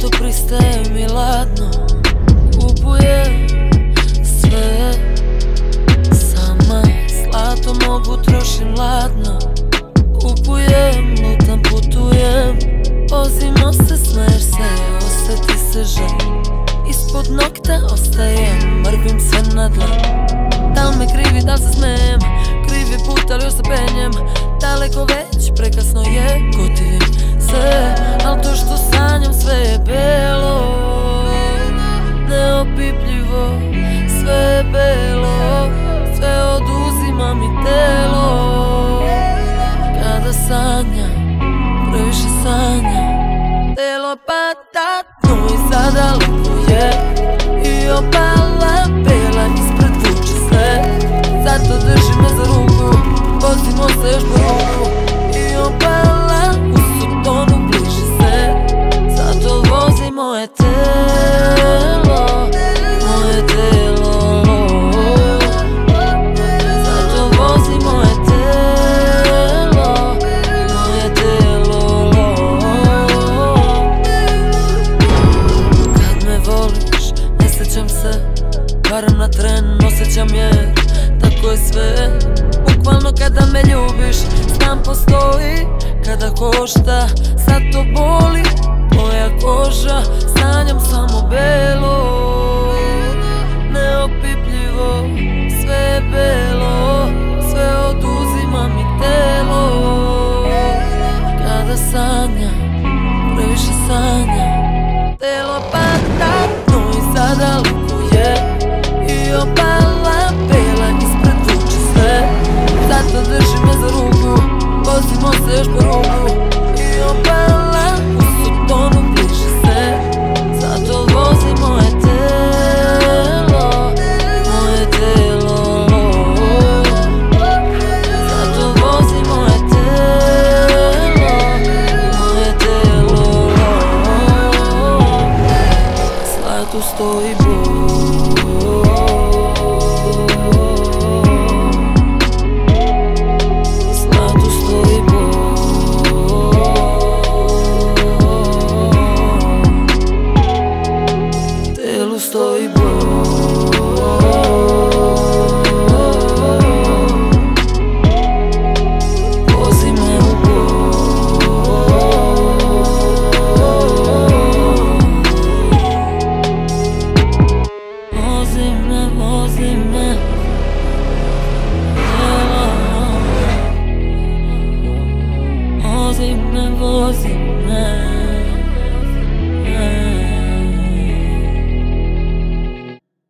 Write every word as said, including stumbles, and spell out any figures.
Zlato pristaje mi ladno, kupujem sve sama. Zlato mogu trošim ladno, kupujem, lutam, putujem. Vozimo se, smeješ se, osjeti se žal. Ispod nokta ostajem, mrvim sve na dlan. Dal me krivi, dal se smijem, krivi put, ali još se penjem. Daleko već, prekasno je, gotivim se. Al to što sanjam sve je belo, neopipljivo. Sve je belo, sve oduzima mi telo. Kada sanjam, previše sanjam. Telo patatno i zadaleko je, i opala bela ispred vuče sve. Zato drži me za ruku, vozimo se još po ruku. I opala u sutonu bliži se, zato vozi moje telo, moje telo. Zato vozi moje telo, moje telo. Kad me voliš, ne sjećam se, barem na tren osjećam je. Tako je sve, bukvalno kada me ljubiš, znam postoji. Kada košta, sad to boli moja koža. Sanjam samo belo, neopipljivo. Sve je belo, sve oduzima mi telo. Kada sanjam, previše sanjam. Telo patatno i zadaleko je, i opala bela ispred vuče sve. Zato drži me za ruku, vozimo se još po ruku. I opala u sutonu bliži se, zato vozi moje telo, moje telo. Zato vozi moje telo, moje telo. Zlato stoji